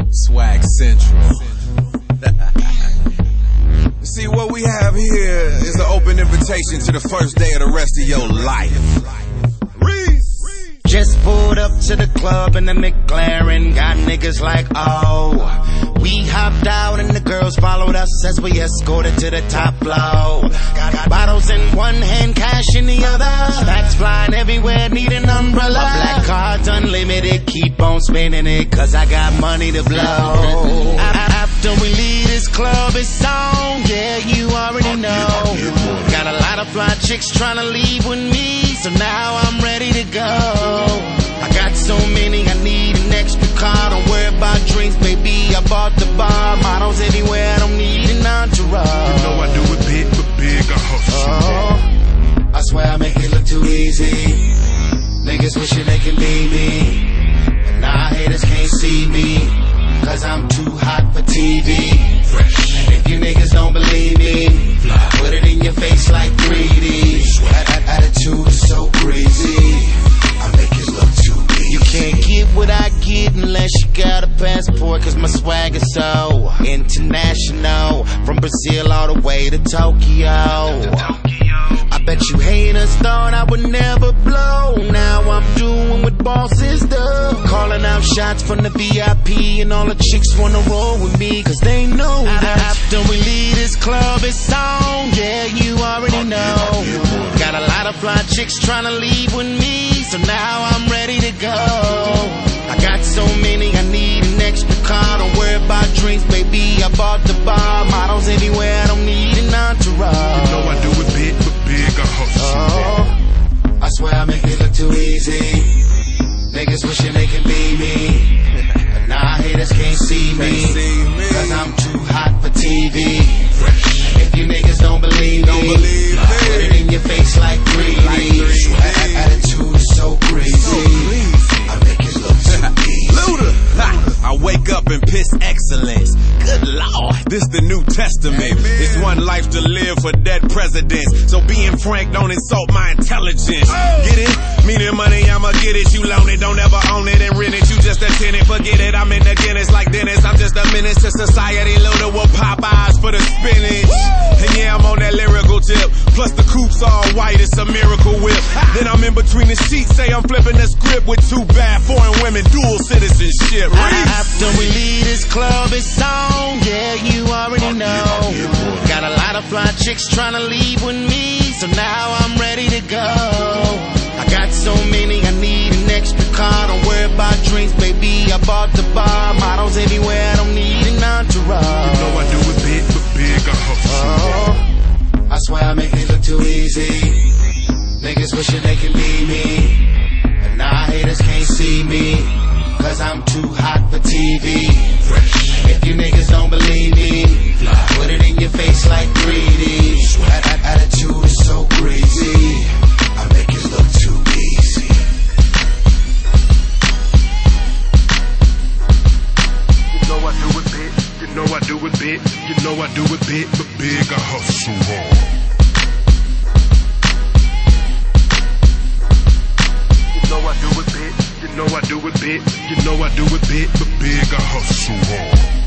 Swag Central. See, what we have here is an open invitation to the first day of the rest of your life. Just pulled up to the club in the McLaren, got niggas like, oh. We hopped out and the girls followed us as we escorted to the top floor. Got bottles in one hand, cash in the other. Stacks flying everywhere, need an umbrella. My black card's unlimited, keep on spending it, cause I got money to blow. After we leave this club, it's on, yeah, you already know. Got a lot of fly chicks trying to leave with me, so now I'm ready to go. I got so many, I need an extra car. Don't worry about drinks, baby, I bought the bar. Models everywhere, I don't need an entourage. You know I do it big, but big, I hustle. Oh, I swear I make it look too easy. Niggas wishing they can be me, and now haters can't see me, cause I'm too hot for TV. Fresh. And if you niggas don't believe me, put it in your face like 3D. Attitude is so crazy, I make it look too easy. You can't get what I get unless you got a passport, cause my swag is so international. From Brazil all the way to Tokyo. I bet you haters thought I would never blow. Now I'm doing what bosses do, calling out shots from the VIP, and all the chicks wanna roll with me, cause they know that after we leave this club, it's on, yeah, you already know. Got a lot of fly chicks trying to leave with me, so now I'm ready to go. I got so many, I need an extra car. Don't worry about drinks, baby, I bought the bar. Models everywhere, I don't need an entourage. You know I do it big, but big, I hustle. Oh, I swear I make it look too easy. Niggas wishing they can be me, but now haters can't see me, cause I'm too hot for TV. And if you niggas don't believe me, put it in your face like 3D. Attitude is so crazy, I make it look too easy. Luda, I wake up and piss excellence. Good Lord, this the New Testament. It's one life to live for dead presidents, so being frank, don't insult my intelligence. Get it? Me the money, I'ma get it. You loan it, don't ever own it and rent it. You just a tenant, forget it. I'm in the Guinness like Dennis. I'm just a menace to society. Luda with Popeyes for the spinach. And yeah, I'm on that lyrical tip. Plus the coup's all white, it's a miracle whip. Then I'm in between the sheets, say I'm flipping the script with two bad foreign women, dual citizenship. After we leave this club, it's on, yeah, you already know. Got a lot of fly chicks trying to leave with me, so now I'm ready to go. I got so many, I need an extra car. Don't worry about drinks, baby, I bought the bar. Models everywhere, I don't need an entourage. You know I do it big, but big, I hustle. Oh, I swear I make it look too easy. Niggas wishing they can be me, but now haters can't see me, cause I'm too hot for TV. Fresh. If you niggas don't believe me, put it in your face like 3D. Attitude is so crazy, I make it look too easy. You know I do it big, you know I do it big, you know I do it big, but big, I hustle hard. You know I do it big, you know I do it big, you know I do it big, but big, I hustle hard.